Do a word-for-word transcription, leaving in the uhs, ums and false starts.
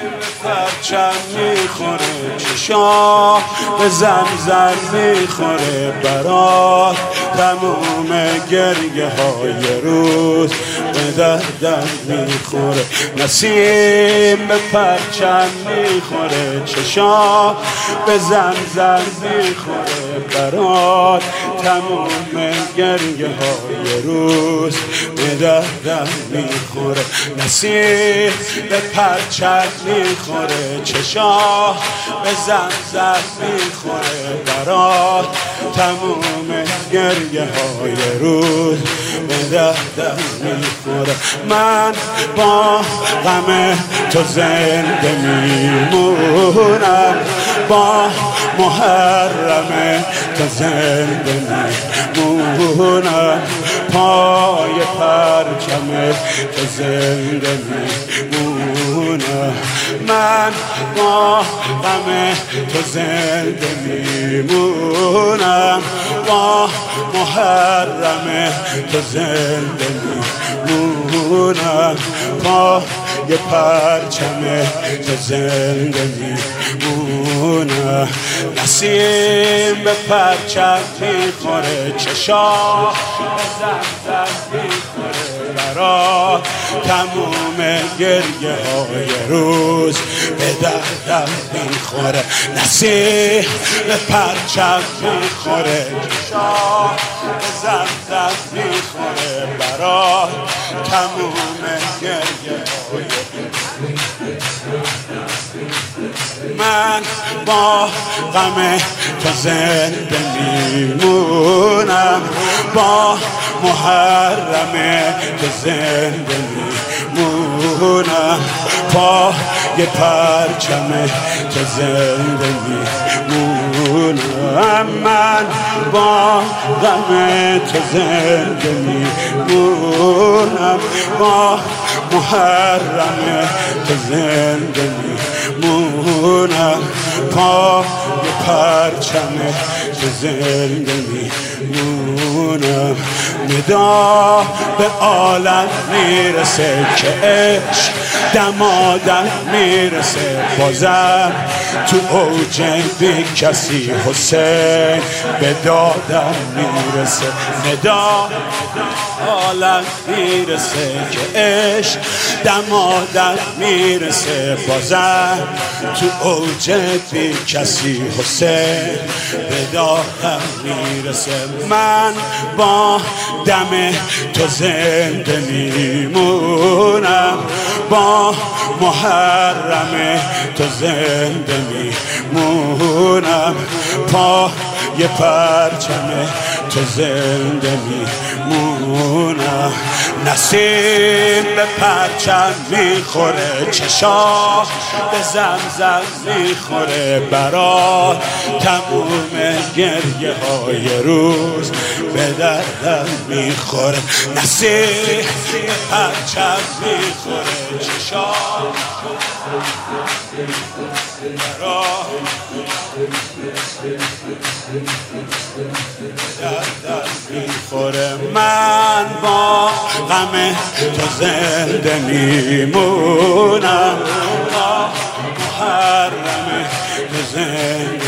پرچم میخوره، چشا به زمزم میخوره برات، تموم گریه های روز به دردم میخوره. نسیم به پرچم میخوره، چشا به زمزم میخوره برات، تموم گریه های روز به دردم میخوره. نسیم به پرچم میخوره، چشا به زمزم میخوره برات، تموم گریه های روز به دردم میخوره. من با غم تو زنده میمونم، با محرم تو زنده میمونم، پای پرچم تو زنده میمونم. من با غم تو زنده میمونم، با محرم تو زنده میمونم، پای پرچم تو زنده میمونم. نسیم به پرچم میخوره، چشا به زمزم میخوره برات، تموم گریه های روز به دردم میخوره. نسیم به پرچم میخوره، چشا به زمزم میخوره برات، تموم گریه های من با غم تو زنده میمونم، با محرم تو زنده میمونم، پای پرچم تو زنده میمونم. من با غم تو زنده میمونم، با محرم تو زنده میمونم، پای پرچم تو زنده میمونم. ندا به عالم میرسه که عشق دمادم میرسه، بازم تو اوج بی کسی حسین به دادم میرسه. ندا عالم میرسه که عشق دمادم میرسه، بازم تو اوج بی کسی حسین به دادم میرسه. من با دم تو زنده میمونم، با محرم تو زنده میمونم، پای پرچم تو زنده میمونم. نسیم به پرچم میخوره، چشا به زمزم میخوره برات، تموم گریه های روز به دردم میخوره. نسیم به پرچم میخوره، چشا برات دردم میخوره. من با غم تو زنده میمونم، با محرم تو زنده